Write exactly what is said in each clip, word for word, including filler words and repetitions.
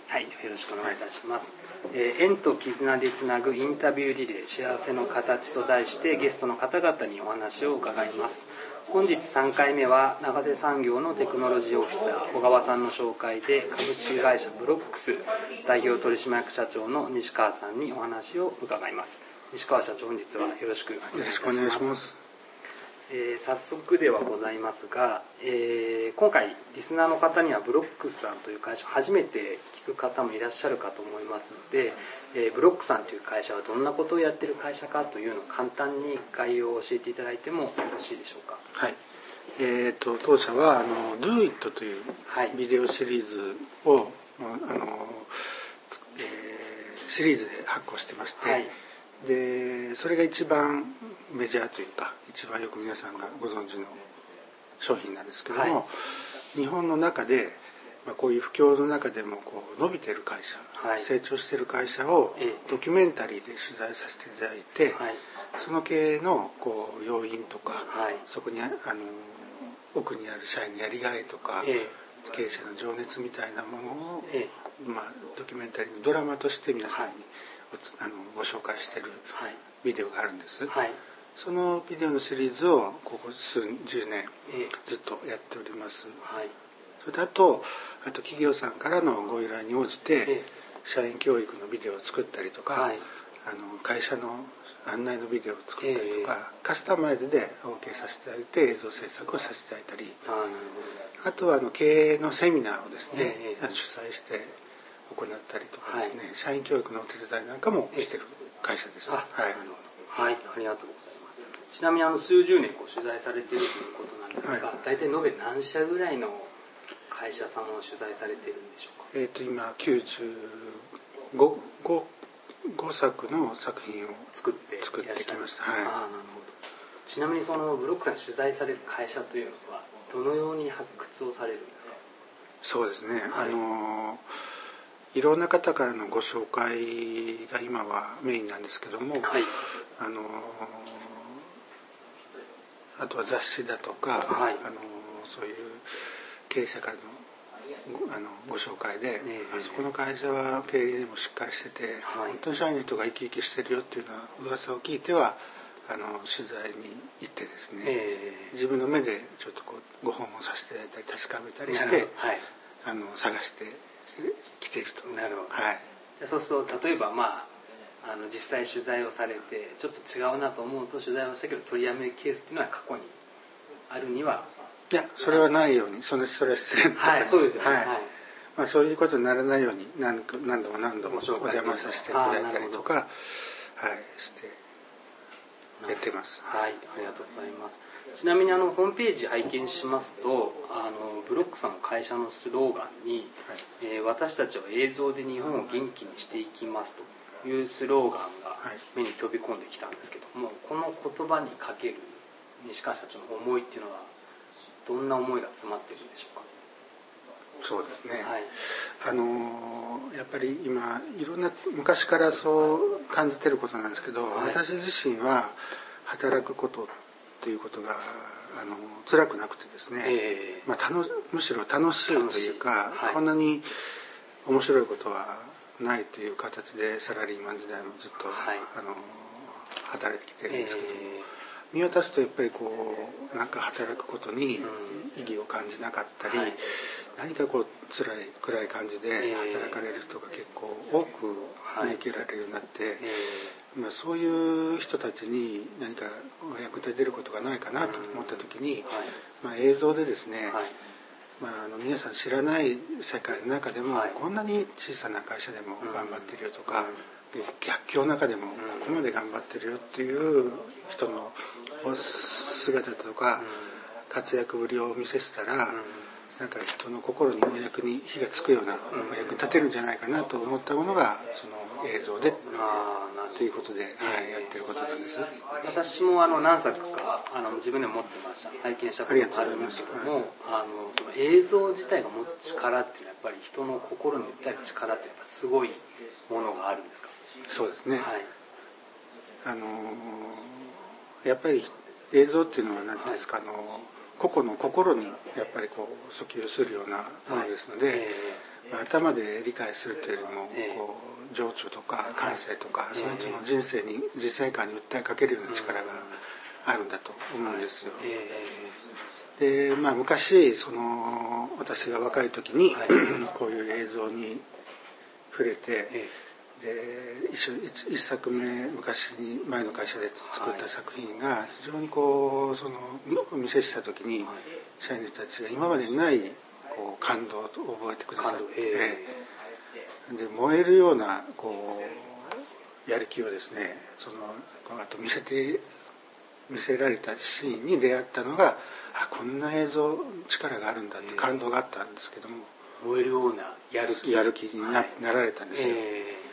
はい、よろしくお願いいたします。はい、えー、縁と絆でつなぐインタビューリレー幸せの形と題してゲストの方々にお話を伺います。本日さんかいめは長瀬産業のテクノロジーオフィサー小川さんの紹介で株式会社ブロックス代表取締役社長の西川さんにお話を伺います。西川社長、本日はよろしくお願いいたします。よろしくお願いします。えー、早速ではございますが、えー、今回リスナーの方にはブロックスさんという会社を初めて聞く方もいらっしゃるかと思いますので、えー、ブロックさんという会社はどんなことをやっている会社かというのを簡単に概要を教えていただいてもよろしいでしょうか。 はい、えー、と当社はあの Do It というビデオシリーズを、はい、あのえー、シリーズで発行してまして、はい、でそれが一番メジャーというか一番よく皆さんがご存知の商品なんですけども、はい、日本の中で、まあ、こういう不況の中でもこう伸びている会社、はい、成長している会社をドキュメンタリーで取材させていただいて、はい、その経営のこう要因とか、はい、そこにあの奥にある社員のやりがいとか、えー、経営者の情熱みたいなものを、えーまあ、ドキュメンタリーのドラマとして皆さんに、はい、あのご紹介しているビデオがあるんです、はい、そのビデオのシリーズをここ数十年ずっとやっております、はい、それとあとあと企業さんからのご依頼に応じて社員教育のビデオを作ったりとか、はい、あの会社の案内のビデオを作ったりとか、カスタマイズで OK させていただいて映像制作をさせていただいたり、 あ, なるほどあとはあの経営のセミナーをですね、主催して行ったりとかですね、はい、社員教育のお手伝いなんかもしている会社です。 あ、はい、はい、ありがとうございます。ちなみにあの数十年こう取材されているということなんですが、はい、大体延べ何社ぐらいの会社さんを取材されているんでしょうか。 えっ、ー、と今きゅうじゅうご、ご, ご作の作品を作って作ってきました。はい、あ、なるほど。 ちなみにそのブロックさんに取材される会社というのはどのように発掘をされるんですか。 そうですね、はい、あのいろんな方からのご紹介が今はメインなんですけども、はい、あのあとは雑誌だとか、はい、あのそういう経営者からの ご, あのご紹介で、ね、あそこの会社は経理にもしっかりしてて、はい、本当に社員の人が生き生きしてるよっていうような噂を聞いてはあの取材に行ってですね、えー、自分の目でちょっとこうご訪問させていただいたり確かめたりして、はい、あの探して来ていると。 なるほど、はい、じゃそうすると例えば、まあ、あの実際取材をされてちょっと違うなと思うと取材をしたけど取りやめケースっていうのは過去にあるには、 いやそれはないように、それそれは失礼な、 はい、そうですよね、はい、 まあ、そういうことにならないように 何, 何度も何度もお邪魔させていただいたりとか、はい、してやってます。 はい、ありがとうございます。ちなみにあのホームページ拝見しますと、あのブロックさんの会社のスローガンに、はい、えー、私たちは映像で日本を元気にしていきますというスローガンが目に飛び込んできたんですけども、はい、この言葉にかける西川社長の思いっていうのはどんな思いが詰まっているんでしょうか。 そうですね、はい、あのやっぱり今いろんな昔からそう感じてることなんですけど、はい、私自身は働くことっていうことがあの辛くなくてですね、えーまあ、楽むしろ楽しいというか、はい、こんなに面白いことはないという形でサラリーマン時代もずっと、はい、あの働いてきてるんですけども、えー見渡すとやっぱりこうなんか働くことに意義を感じなかったり、うん、はい、何かこう辛い暗い感じで働かれる人が結構多く見受けられるようになって、はい、まあ、そういう人たちに何かお役立てることがないかなと思った時に、うん、はい、まあ、映像でですね、はい、まあ、あの皆さん知らない世界の中でも、はい、こんなに小さな会社でも頑張ってるよとか、うん、逆境の中でもここまで頑張ってるよっていう人の姿とか活躍ぶりを見せてたら、なんか人の心にお役に火がつくような、お役に立てるんじゃないかなと思ったものがその映像でということで、はい、やってることなんです。 私もあの何作かあの自分でも持ってました。拝見したことがあるんですけども、あのその映像自体が持つ力っていうのはやっぱり人の心に訴える力ってやっぱすごいものがあるんですか。 そうですね、 はい、 あのやっぱり映像っていうのは何ていうんですか、はい、あの個々の心にやっぱりこう訴求するようなものですので、はい、え頭で理解するというよりもこう情緒とか感性とか、その人の人生に実際感に訴えかけるような力があるんだと思うんですよ。で、まあ、昔その私が若い時にこういう映像に触れて、で 一, 一作目昔に前の会社で作った作品が非常にこうそのお見せした時に社員たちが今までにないこう感動を覚えてくださって、で燃えるようなこうやる気をですね、そのこの後見せて見せられたシーンに出会ったのが、あ、こんな映像力があるんだって感動があったんですけども、 燃えるようなやる気やる気に な,、はい、なられたんですよ。えー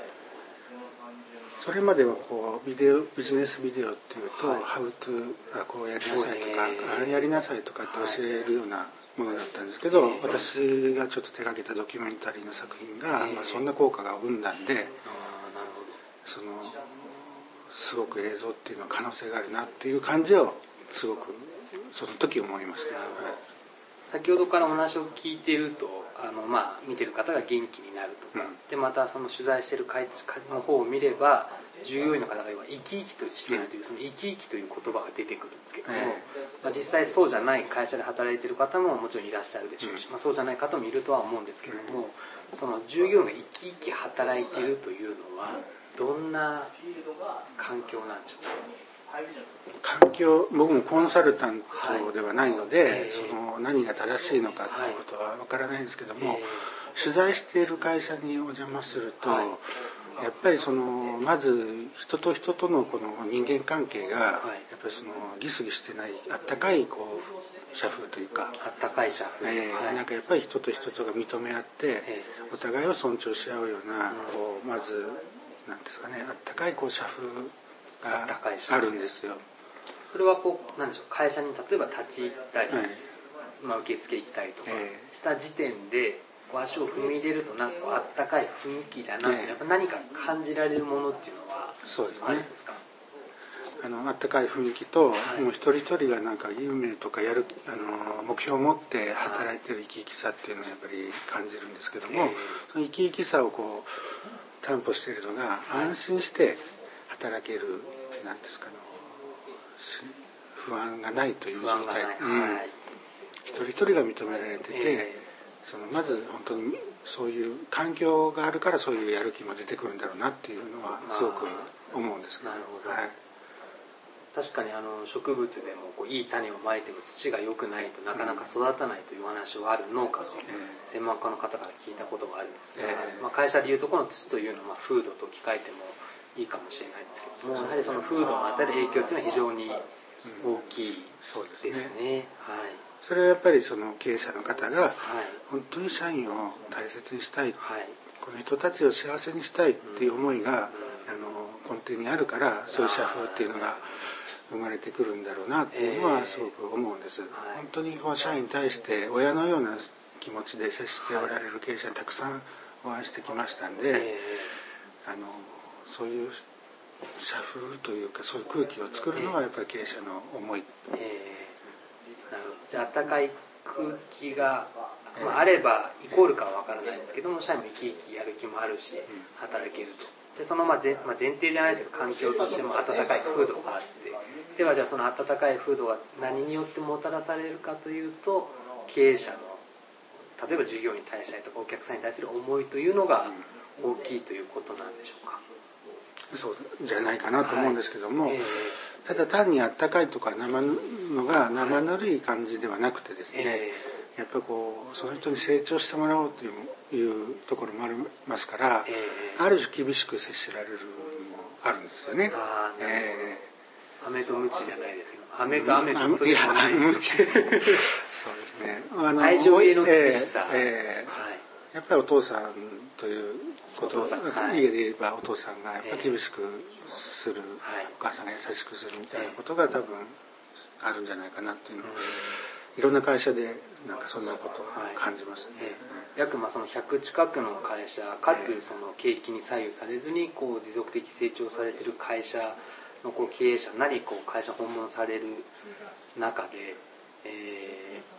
それまではこうビデオビジネスビデオっていうと、はい、ハウトゥーこうやりなさいとか、あれやりなさいとかって教えるようなものだったんですけど、はい、私がちょっと手掛けたドキュメンタリーの作品が、まあ、そんな効果が生んだんで、そのすごく映像っていうのは可能性があるなっていう感じをすごくその時思いました。はい、 先ほどからお話を聞いていると、あの、まあ、見てる方が元気になるとか、うん、でまたその取材している会の方を見れば従業員の方が生き生きとしているという、その生き生きという言葉が出てくるんですけども、うん、まあ、実際そうじゃない会社で働いている方ももちろんいらっしゃるでしょうし、うん、まあ、そうじゃない方もいるとは思うんですけども、その従業員が生き生き働いているというのはどんな環境なんでしょうか。 環境、僕もコンサルタントではないので、はい、その何が正しいのかということは分からないんですけども、はい、取材している会社にお邪魔すると、はい、やっぱりそのまず人と人とのこの人間関係が、やっぱりそのギスギスしてないあったかいこう社風というか、 あったかい社風、 えーはい、なんかやっぱり人と人とが認め合って、お互いを尊重し合うような、こうまずなんですかね、あったかいこう社風があるんですよ。 それはこうなんでしょう、会社に例えば立ち入ったり、はい、まあ、受付行ったりとかした時点で、こう足を踏み入れるとなんかあったかい雰囲気だなって、えー、やっぱ何か感じられるものっていうのはあるんですか。 あのあったかい雰囲気と、はい、もう一人一人がなんか夢とかやるあの目標を持って働いてる生き生きさっていうのをやっぱり感じるんですけども、はい、その生き生きさをこう担保しているのが、安心して働ける、なんですかね、不安がないという状態、うん、はい、一人一人が認められてて、えー、そのまず本当にそういう環境があるからそういうやる気も出てくるんだろうなっていうのはすごく思うんですけど。なるほど、はい、 確かにあの植物でもこういい種をまいても土が良くないとなかなか育たないというお話をある農家の専門家の方から聞いたことがあるんですが、えーまあ、会社でいうとこの土というのは風土と置き換えてもいいかもしれないんですけども、やはりその風土の与える影響というのは非常に大きいですね。はい、 それはやっぱりその経営者の方が本当に社員を大切にしたい、はい、この人たちを幸せにしたいっていう思いが、うん、あの根底にあるから、そういう社風っていうのが生まれてくるんだろうなっていうのはすごく思うんです。えーはい、本当にこう社員に対して親のような気持ちで接しておられる経営者にたくさんお会いしてきましたんで、えー、あのそういう社風というかそういう空気を作るのはやっぱり経営者の思い、えー、 なるほど。じゃあ温かい空気が、まあ、あればイコールかは分からないんですけども、社員も生き生きやる気もあるし働けると。でそのまあ 前, まあ前提じゃないですけど、環境としても温かい風土があって、ではじゃあその温かい風土が何によってもたらされるかというと、経営者の例えば従業員に対したりとかお客さんに対する思いというのが大きいということなんでしょうか。 そうじゃないかなと思うんですけども、はい、えー、ただ単にあったかいとか生のが生ぬるい感じではなくてですね、えー、やっぱりこうその人に成長してもらおうという、いうところもありますから、えー、ある種厳しく接しられるのもあるんですよね。あ、 えー、飴とムチじゃないですけど、飴と飴とでもないしそうですね、あの愛情への厳しさ、 えーえーはい、やっぱりお父さんということを、はい、家で言えばお父さんがやっぱり厳しくする、えー、お母さんが優しくするみたいなことが多分あるんじゃないかなっていうのを、いろんな会社でなんかそんなことを感じますね。はい、 えー、約まあそのひゃく近くの会社かつその景気に左右されずにこう持続的成長されている会社のこう経営者なりこう会社訪問される中で、えー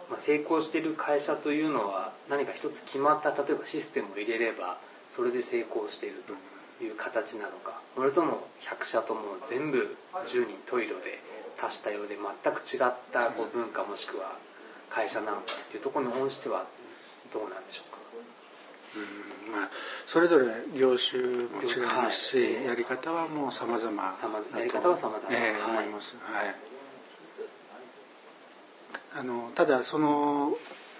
まあ、成功している会社というのは何か一つ決まった例えばシステムを入れればそれで成功しているという形なのか、それともひゃく社とも全部じゅうにん十色で多種多様で全く違ったこう文化もしくは会社なのかというところに応じてはどうなんでしょうか。 うん、まあ、それぞれ業種も違いますし、はい、やり方はもう様々だとやり方は様々、 えー、思います、はい、あのただその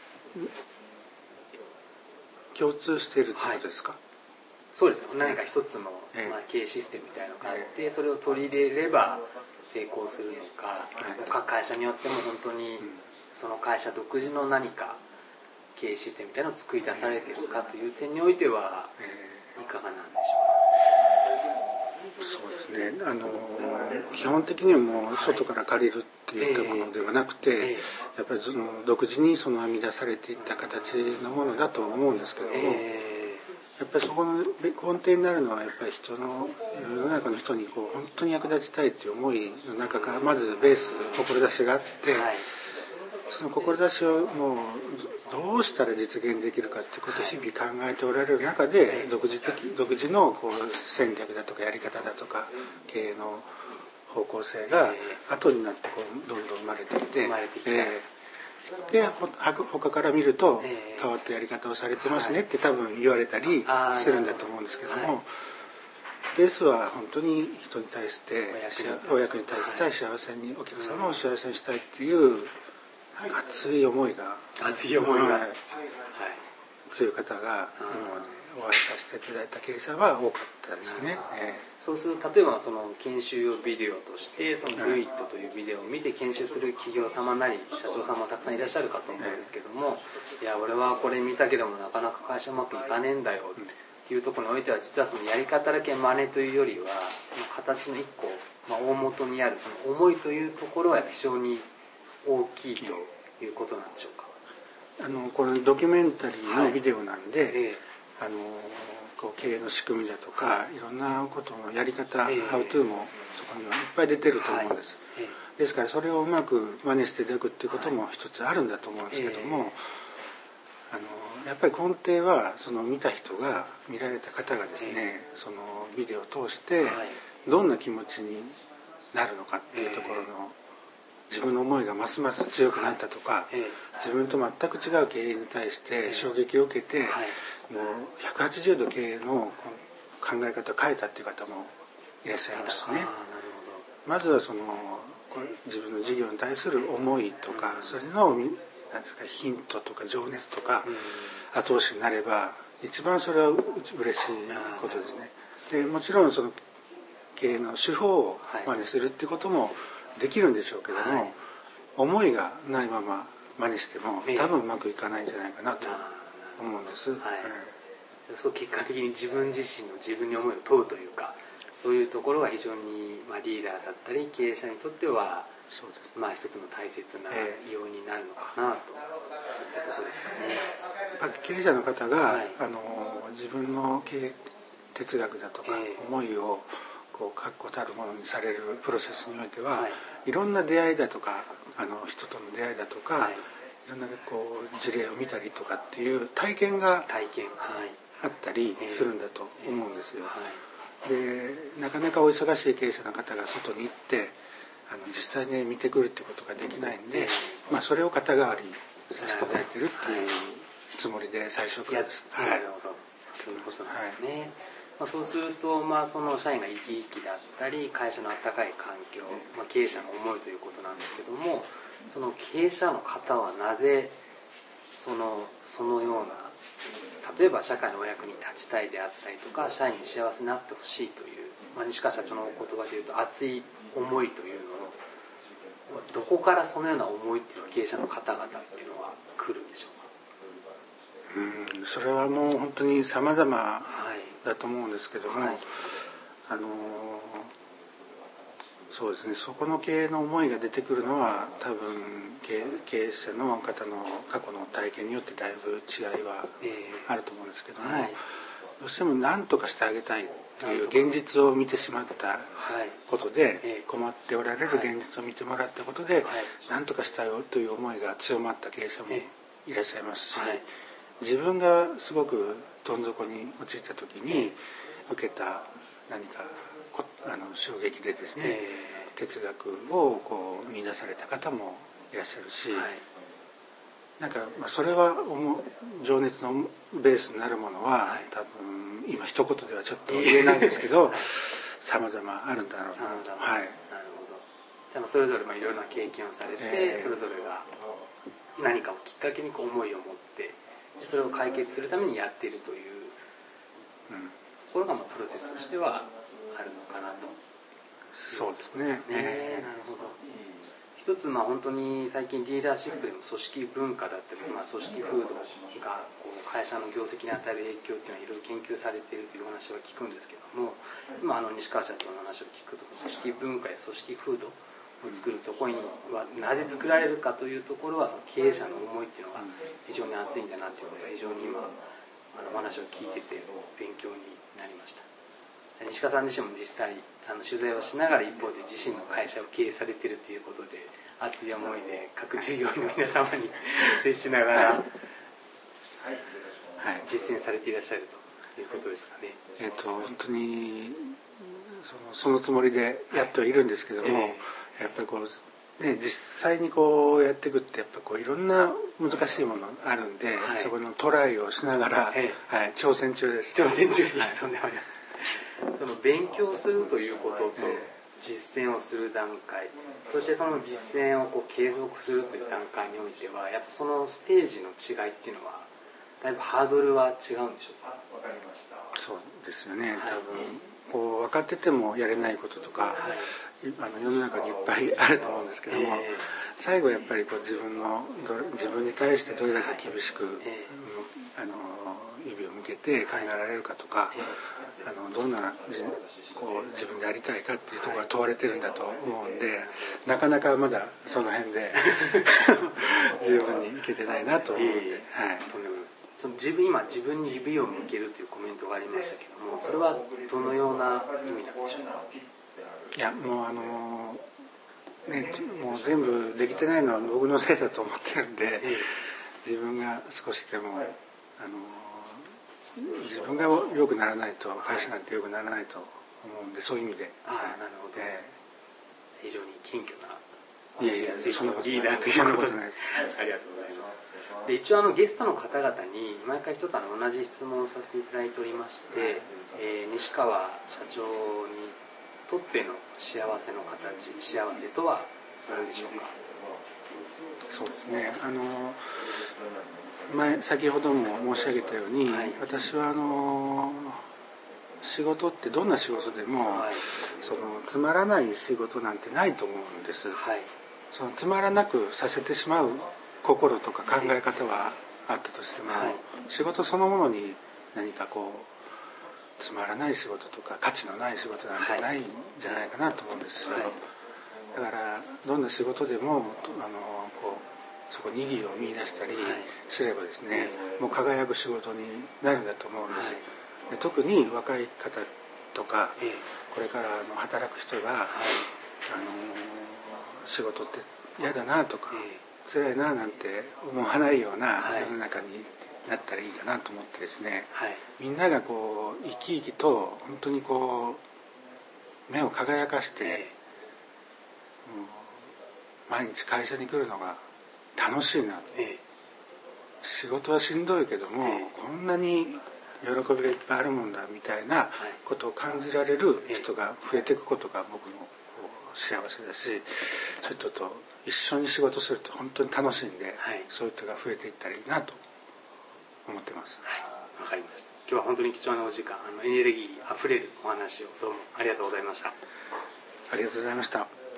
共通しているってことですか。はい、 そうですね。何か一つの、えーまあ、経営システムみたいなのがあって、えー、それを取り入れれば成功するのか、えー、各会社によっても本当にその会社独自の何か経営システムみたいなのを作り出されているかという点においてはいかがなんでしょうか。 そうですね、あの基本的にはもう外から借りるっていったものではなくて、はいえーえー、やっぱりその独自にその編み出されていった形のものだと思うんですけども、えー、やっぱりそこの根底になるのはやっぱり人の世の中の人にこう本当に役立ちたいっていう思いの中からまずベース志があって、はい、その志をもうどうしたら実現できるかっていうことを日々考えておられる中で独自的独自のこう戦略だとかやり方だとか経営の方向性が後になってこうどんどん生まれてきて、えー、で他から見ると変わったやり方をされてますねって多分言われたりするんだと思うんですけども、ベースは本当に人に対してお役に対して幸せにお客様を幸せにしたいっていう熱い思いが熱い思いが、はいはい、 強い方がお会いさせていただいた経営者は多かったですね。えー、そうすると例えばその研修用ビデオとしてその Do It というビデオを見て研修する企業様なり社長様もたくさんいらっしゃるかと思うんですけども、いや俺はこれ見たけどもなかなか会社うまくいかねえんだよっていうところにおいては実はそのやり方だけ真似というよりはその形の一個、まあ、大元にあるその思いというところは非常に大きいということなんでしょうか。 あのこのドキュメンタリーのビデオなんで、はいええ、あのこう経営の仕組みだとか、はい、いろんなことのやり方、ええ、ハウトゥーもそこにはいっぱい出てると思うんです、はいええ、ですからそれをうまく真似していただくっていうことも一つあるんだと思うんですけども、はいええ、あのやっぱり根底はその見た人が見られた方がですね、ええ、そのビデオを通してどんな気持ちになるのかっていうところの、自分の思いがますます強くなったとか、自分と全く違う経営に対して衝撃を受けて、もうひゃくはちじゅうど経営の考え方を変えたっていう方もいらっしゃいますしね。まずはその自分の事業に対する思いとか、それのなんですかヒントとか情熱とか後押しになれば一番それは嬉しいことですね。でもちろんその経営の手法を真似するっていうこともできるんでしょうけども、はい、思いがないまま真似しても多分うまくいかないんじゃないかなと思うんです、はいはい、 そう結果的に自分自身の自分に思いを問うというかそういうところが非常に、まあ、リーダーだったり経営者にとってはそうです、まあ、一つの大切な要因になるのかなといったところですかね。 経営者の方が、はい、あの自分の経営哲学だとか、えー、思いをこう確固たるものにされるプロセスにおいては、はい、いろんな出会いだとかあの人との出会いだとか、はい、いろんなこう事例を見たりとかっていう体験があったりするんだと思うんですよ。でなかなかお忙しい経営者の方が外に行ってあの実際に見てくるってことができないんで、まあ、それを肩代わりさせていただいてるっていうつもりで最初からです。 はい、なるほどそういうことなんですね。はいまあ、そうすると、まあ、その社員が生き生きだったり会社の温かい環境、まあ、経営者の思いということなんですけどもその経営者の方はなぜその、そのような例えば社会のお役に立ちたいであったりとか社員に幸せになってほしいという、まあ、西川社長のお言葉でいうと熱い思いというのをどこからそのような思いっていうのは経営者の方々っていうのは来るんでしょうか。 うんそれはもう本当に様々だと思うんですけども、はい、あのそうですねそこの経営の思いが出てくるのは多分経営者の方の過去の体験によってだいぶ違いはあると思うんですけども、えーはい、どうしても何とかしてあげたいっという現実を見てしまったことで、困っておられる現実を見てもらったことで、何とかしたよという思いが強まった経営者もいらっしゃいますし、自分がすごくどん底に陥った時に受けた何かあの衝撃でですね、哲学をこう見出された方もいらっしゃるし、なんかそれは情熱のベースになるものは多分今一言ではちょっと言えないですけど様々あるんだろうなと。はい。 なるほど。じゃあそれぞれいろいろな経験をされて、えー、それぞれが何かをきっかけにこう思いを持ってそれを解決するためにやっているという、うん、ところがまあプロセスとしてはあるのかなと。 そうですね。 えー、なるほど。一つまあ本当に最近リーダーシップでも組織文化だったり、まあ、組織風土がこう会社の業績に与える影響っていうのはいろいろ研究されているという話は聞くんですけども、今あの西川社長の話を聞くと組織文化や組織風土を作るところにはなぜ作られるかというところはその経営者の思いっていうのが非常に熱いんだなということは非常に今あのお話を聞いてて勉強になりました。西川さん自身も実際あの取材をしながら一方で自身の会社を経営されているということで熱い思いで各従業員の皆様に接しながら、はいはい、実践されていらっしゃるということですかね。 えーと、本当にその、そのつもりでやってはいるんですけども、はい、やっぱりこう、ね、実際にこうやっていくってやっぱこういろんな難しいものあるんで、はい、そこのトライをしながら、はいはい、挑戦中です。 挑戦中にとんでもない。その勉強するということと実践をする段階、そしてその実践をこう継続するという段階においてはやっぱそのステージの違いっていうのはだいぶハードルは違うんでしょうか。 そうですよね。多分こう分かっててもやれないこととか、はい、あの世の中にいっぱいあると思うんですけども、えー、最後やっぱりこう自分の自分に対してどれだけ厳しく、はい、あの指を向けて考えられるかとか、あのどんなこう自分でありたいかっていうところが問われてるんだと思うんで、なかなかまだその辺で十分にいけてないなと思うんで、はい、 その自分今自分に指を向けるというコメントがありましたけども、それはどのような意味なんでしょうか。 いやもうあのねもう全部できてないのは僕のせいだと思ってるんで、自分が少しでもあの自分が良くならないと会社なんて良くならないと思うんで、そういう意味で。 ああ、なるほど、えー、非常に謙虚ないやいやそんなことリーダーということでありがとうございます。で一応あのゲストの方々に毎回一つあの同じ質問をさせていただいておりまして、えー、西川社長にとっての幸せの形、幸せとは何でしょうか。 そうですね、あの前先ほども申し上げたように、はい、私はあの仕事ってどんな仕事でも、はい、そのつまらない仕事なんてないと思うんです、はい、そのつまらなくさせてしまう心とか考え方はあったとしても、はい、仕事そのものに何かこうつまらない仕事とか価値のない仕事なんてないんじゃないかなと思うんですよ、はい、だからどんな仕事でもあのこうそこに意義を見出したりすればですね、はい、もう輝く仕事になるんだと思うんです、はい、で特に若い方とか、ええ、これからの働く人が、はい、あの仕事って嫌だなとか、ええ、辛いななんて思わないような世の中になったらいいかなと思ってですね、はい、みんながこう生き生きと本当にこう目を輝かして、ええ、毎日会社に来るのが楽しいなと、ええ、仕事はしんどいけども、ええ、こんなに喜びがいっぱいあるもんだみたいなことを感じられる人が増えていくことが僕の幸せだし、そういう人と一緒に仕事すると本当に楽しいんで、はい、そういう人が増えていったらいいなと思ってます。 はい、わかりました。今日は本当に貴重なお時間、あのエネルギーあふれるお話をどうもありがとうございました。 ありがとうございました。